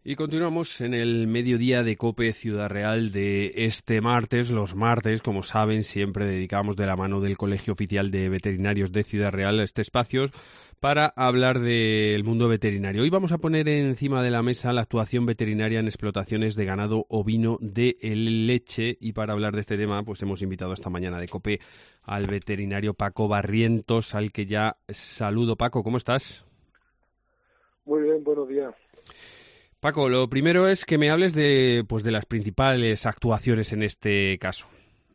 Y continuamos en el mediodía de COPE Ciudad Real de este martes. Los martes, como saben, siempre dedicamos de la mano del Colegio Oficial de Veterinarios de Ciudad Real a este espacio para hablar del mundo veterinario. Hoy vamos a poner encima de la mesa la actuación veterinaria en explotaciones de ganado ovino de leche, y para hablar de este tema pues hemos invitado esta mañana de COPE al veterinario Paco Barrientos, al que ya saludo. Paco, ¿cómo estás? Muy bien, buenos días. Paco, lo primero es que me hables de las principales actuaciones en este caso.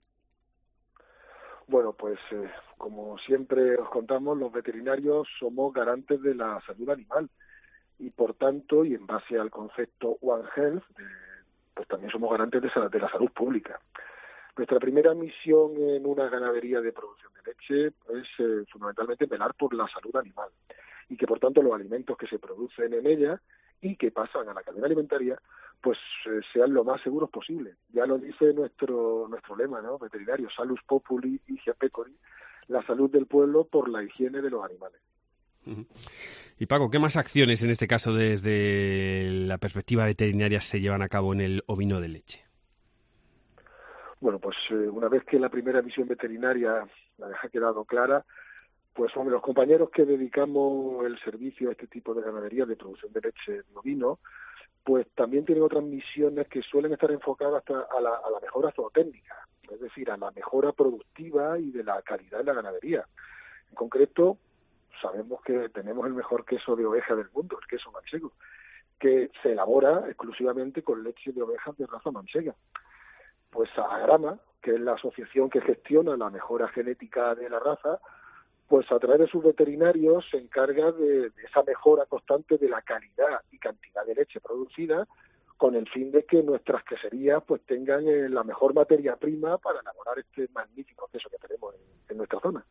Bueno, pues como siempre os contamos, los veterinarios somos garantes de la salud animal y por tanto, y en base al concepto One Health, pues también somos garantes de la salud pública. Nuestra primera misión en una ganadería de producción de leche es fundamentalmente velar por la salud animal y que por tanto los alimentos que se producen en ella y que pasan a la cadena alimentaria pues sean lo más seguros posible. Ya lo dice nuestro lema, ¿no? Veterinario, Salus Populi Hygiene Pecori, la salud del pueblo por la higiene de los animales. Y Paco, ¿qué más acciones en este caso desde la perspectiva veterinaria se llevan a cabo en el ovino de leche? Bueno, pues una vez que la primera misión veterinaria la ha quedado clara, pues hombre, los compañeros que dedicamos el servicio a este tipo de ganadería de producción de leche de ovino, pues también tienen otras misiones que suelen estar enfocadas a la mejora zootécnica, es decir, a la mejora productiva y de la calidad de la ganadería. En concreto, sabemos que tenemos el mejor queso de oveja del mundo, el queso manchego, que se elabora exclusivamente con leche de ovejas de raza manchega. Pues Agrama, que es la asociación que gestiona la mejora genética de la raza, pues a través de sus veterinarios se encarga de esa mejora constante de la calidad y cantidad de leche producida, con el fin de que nuestras queserías pues tengan la mejor materia prima para elaborar este magnífico queso que tenemos en nuestra zona.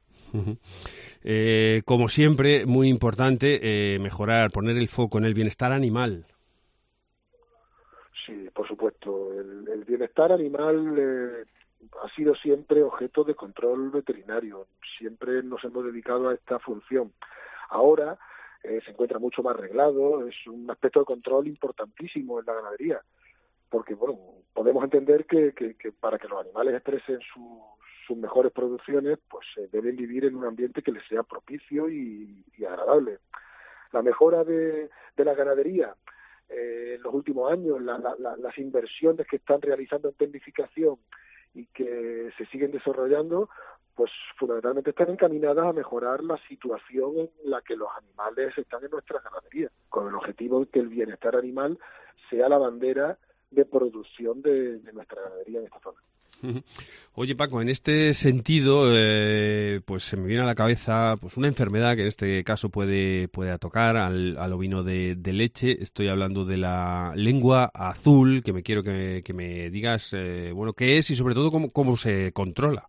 Como siempre, muy importante mejorar, poner el foco en el bienestar animal. Sí, por supuesto. El bienestar animal ha sido siempre objeto de control veterinario. Siempre nos hemos dedicado a esta función. Ahora se encuentra mucho más reglado, es un aspecto de control importantísimo en la ganadería, porque bueno, podemos entender que para que los animales expresen sus mejores producciones, pues deben vivir en un ambiente que les sea propicio y agradable. La mejora de la ganadería en los últimos años, las inversiones que están realizando en tecnificación y que se siguen desarrollando, pues fundamentalmente están encaminadas a mejorar la situación en la que los animales están en nuestras ganaderías, con el objetivo de que el bienestar animal sea la bandera de producción de nuestra ganadería en esta zona. Oye, Paco, en este sentido, pues se me viene a la cabeza pues una enfermedad que en este caso puede tocar al ovino de leche. Estoy hablando de la lengua azul, que me quiero que me digas, bueno, qué es y sobre todo cómo se controla.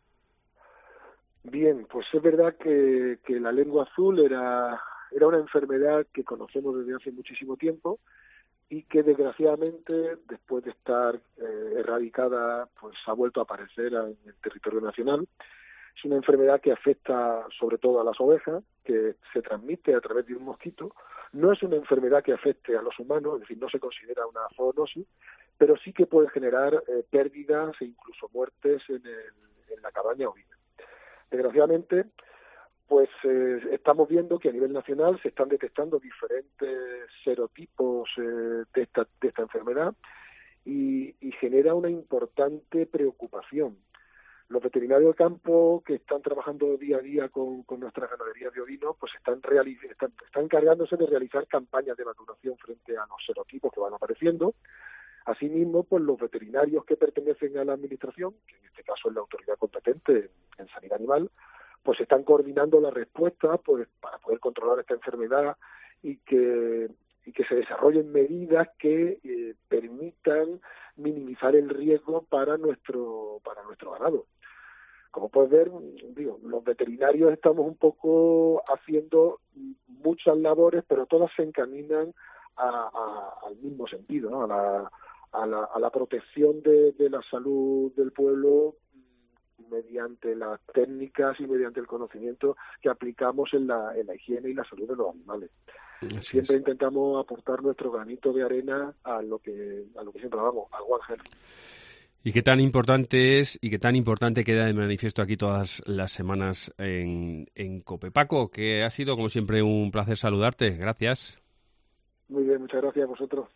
Bien, pues es verdad que la lengua azul era una enfermedad que conocemos desde hace muchísimo tiempo y que desgraciadamente, después de estar erradicada, pues ha vuelto a aparecer en el territorio nacional. Es una enfermedad que afecta sobre todo a las ovejas, que se transmite a través de un mosquito. No es una enfermedad que afecte a los humanos, es decir, no se considera una zoonosis, pero sí que puede generar pérdidas e incluso muertes en la cabaña ovina. Desgraciadamente, pues estamos viendo que a nivel nacional se están detectando diferentes serotipos de esta enfermedad y genera una importante preocupación. Los veterinarios de campo que están trabajando día a día con nuestras ganaderías de ovino, pues están encargándose de realizar campañas de vacunación frente a los serotipos que van apareciendo. Asimismo, pues los veterinarios que pertenecen a la administración, que en este caso es la autoridad competente en sanidad animal, pues están coordinando la respuesta pues para poder controlar esta enfermedad y que se desarrollen medidas que permitan minimizar el riesgo para nuestro ganado. Como puedes ver, digo, los veterinarios estamos un poco haciendo muchas labores, pero todas se encaminan al mismo sentido, ¿no? A la protección de la salud del pueblo mediante las técnicas y mediante el conocimiento que aplicamos en la higiene y la salud de los animales. siempre intentamos aportar nuestro granito de arena a lo que siempre hablamos, al One Health. Y qué tan importante es y qué tan importante queda de manifiesto aquí todas las semanas en COPE. Paco, que ha sido como siempre un placer saludarte. Gracias. Muy bien, muchas gracias a vosotros.